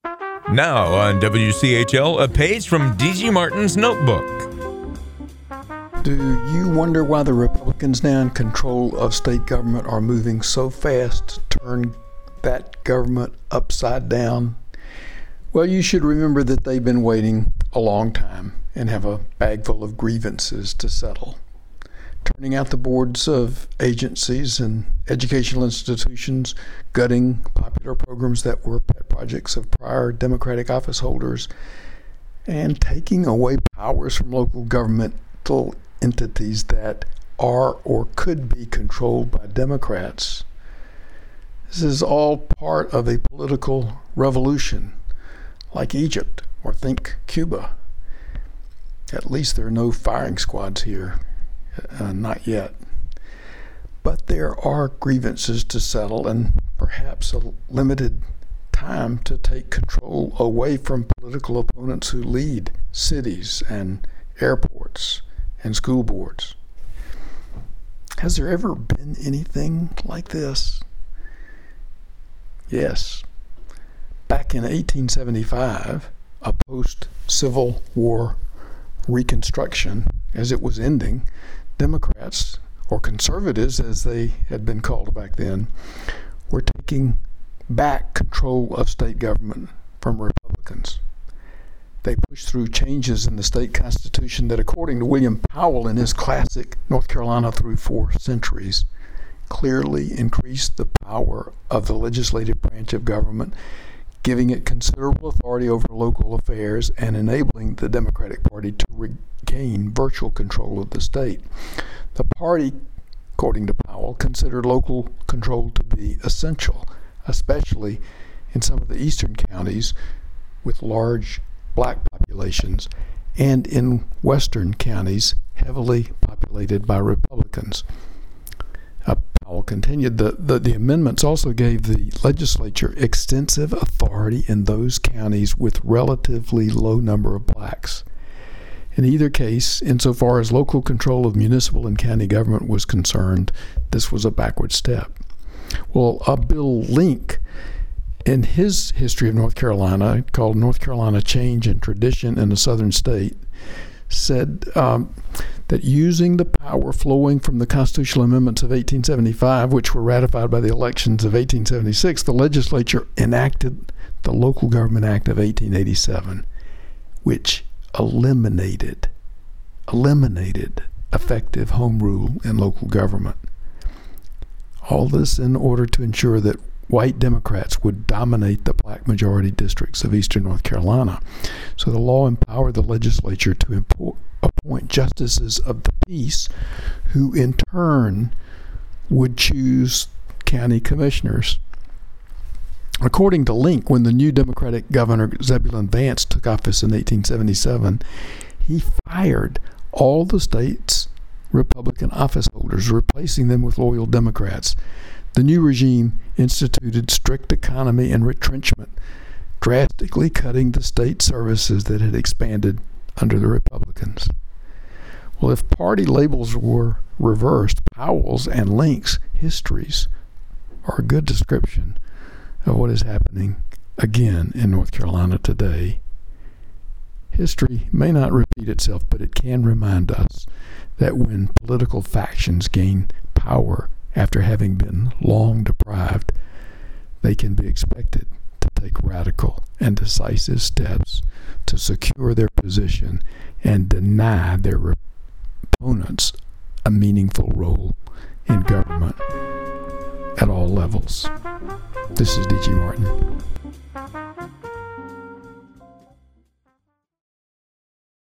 Now on WCHL, a page from D.G. Martin's notebook. Do you wonder why the Republicans now in control of state government are moving so fast to turn that government upside down? Well, you should remember that they've been waiting a long time and have a bag full of grievances to settle. Turning out the boards of agencies and educational institutions, gutting popular programs that were pet projects of prior Democratic office holders, and taking away powers from local governmental entities that are or could be controlled by Democrats. This is all part of a political revolution, like Egypt, or think Cuba. At least there are no firing squads here. Not yet. But there are grievances to settle and perhaps a limited time to take control away from political opponents who lead cities and airports and school boards. Has there ever been anything like this? Yes. Back in 1875, a post-Civil War Reconstruction, as it was ending, Democrats, or conservatives as they had been called back then, were taking back control of state government from Republicans. They pushed through changes in the state constitution that, according to William Powell in his classic North Carolina Through 4 Centuries, clearly increased the power of the legislative branch of government, giving it considerable authority over local affairs and enabling the Democratic Party to regain virtual control of the state. The party, according to Powell, considered local control to be essential, especially in some of the eastern counties with large black populations and in western counties heavily populated by Republicans. Powell continued, the amendments also gave the legislature extensive authority in those counties with relatively low number of blacks. In either case, insofar as local control of municipal and county government was concerned, this was a backward step. Well, Bill Link, in his history of North Carolina, called North Carolina Change and Tradition in a Southern State, said that using the power flowing from the constitutional amendments of 1875, which were ratified by the elections of 1876, the legislature enacted the Local Government Act of 1887, which eliminated effective home rule in local government. All this in order to ensure that white Democrats would dominate the black majority districts of eastern North Carolina. So the law empowered the legislature to appoint justices of the peace, who in turn would choose county commissioners. According to Link, when the new Democratic governor Zebulon Vance took office in 1877, he fired all the state's Republican office holders, replacing them with loyal Democrats. The new regime instituted strict economy and retrenchment, drastically cutting the state services that had expanded under the Republicans. Well, if party labels were reversed, Powell's and Link's histories are a good description of what is happening again in North Carolina today. History may not repeat itself, but it can remind us that when political factions gain power after having been long deprived, they can be expected to take radical and decisive steps to secure their position and deny their opponents a meaningful role in government at all levels. This is D.G. Martin.